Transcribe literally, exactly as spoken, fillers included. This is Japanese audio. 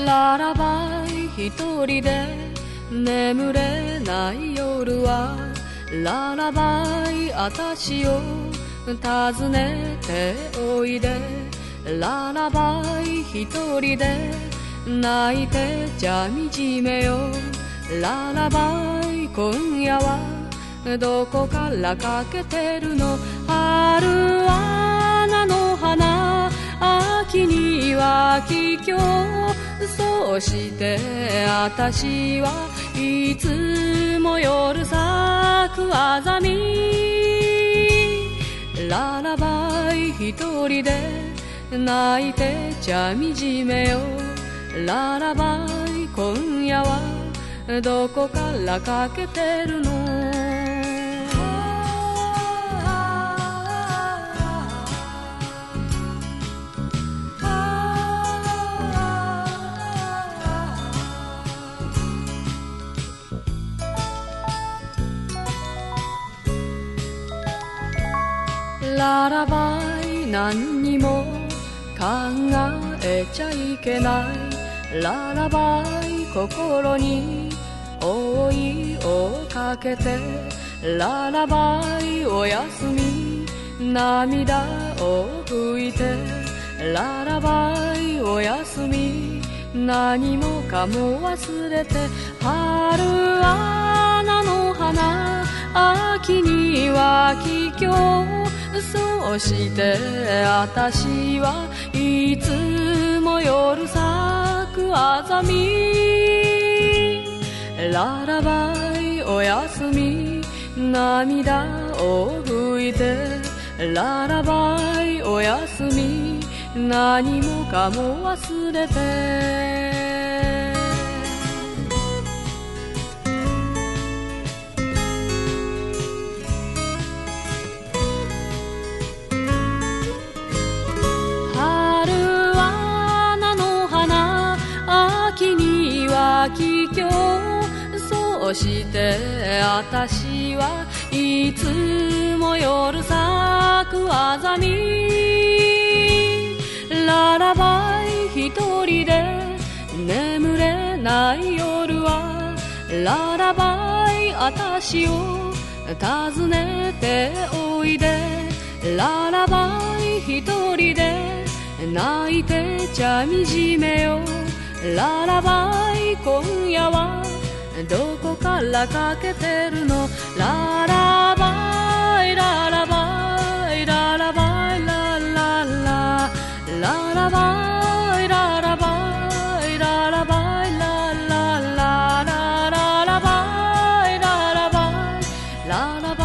ララバイ一人で眠れない夜はララバイ私を訪ねておいでララバイ一人で泣いてじゃみじめよララバイ今夜はどこからかけてるの春は菜の花秋には桔梗そして私はいつも夜咲くあざみララバイ一人で泣いてちゃみじめよララバイ今夜はどこからかけてるのララバイ何にも考えちゃいけないララバイ心に覆いをかけてララバイおやすみ涙を拭いてララバイおやすみ何もかも忘れて春は菜の花秋には桔梗そして私はいつも夜咲くあざみララバイおやすみ涙を拭いてララバイおやすみ何もかも忘れて桔梗そして私はいつも夜咲くあざみララバイ一人で眠れない夜はララバイ私を訪ねておいでララバイ一人で泣いてちゃみじめよララバイ今夜はどこからかけてるのララバイララバイララバイラララララバイララバイララバイララララララバイララバイララバイ